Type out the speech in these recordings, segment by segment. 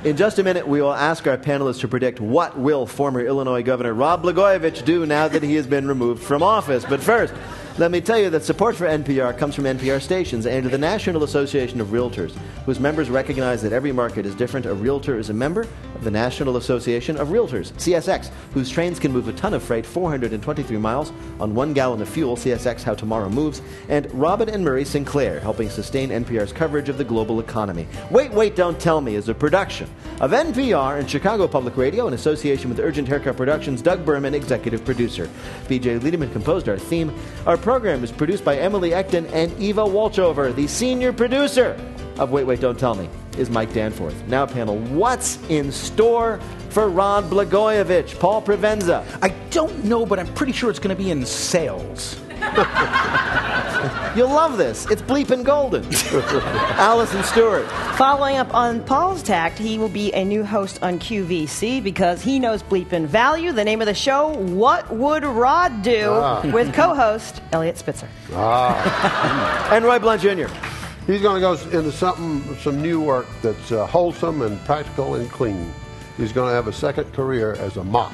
In just a minute, we will ask our panelists to predict what will former Illinois Governor Rod Blagojevich do now that he has been removed from office. But first, let me tell you that support for NPR comes from NPR stations and the National Association of Realtors, whose members recognize that every market is different. A realtor is a member of the National Association of Realtors, CSX, whose trains can move a ton of freight 423 miles on 1 gallon of fuel, CSX How Tomorrow Moves, and Robin and Murray Sinclair, helping sustain NPR's coverage of the global economy. Wait, Don't Tell Me is a production of NPR and Chicago Public Radio in association with Urgent Haircut Productions. Doug Berman, executive producer. B.J. Liederman composed our theme. Our program is produced by Emily Ekton and Eva Walchover. The senior producer of Wait, Don't Tell Me is Mike Danforth. Now, panel, what's in store for Rod Blagojevich? Paul Provenza. I don't know, but I'm pretty sure it's going to be in sales. You'll love this. It's bleeping golden. Allison Stewart. Following up on Paul's tact, he will be a new host on QVC because he knows bleeping value. The name of the show, What Would Rod Do? With co-host Elliot Spitzer. And Roy Blunt Jr. He's going to go into some new work that's wholesome and practical and clean. He's going to have a second career as a mop.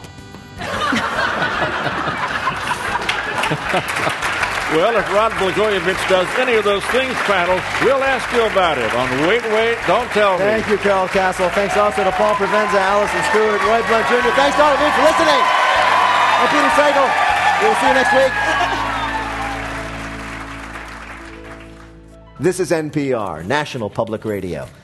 Well, if Rod Blagojevich does any of those things, panel, we'll ask you about it on Wait, Don't Tell Me. Thank you, Carol Castle. Thanks also to Paul Provenza, Allison Stewart, Roy Blunt Jr. Thanks to all of you for listening. I'm Peter Sagal. We'll see you next week. This is NPR, National Public Radio.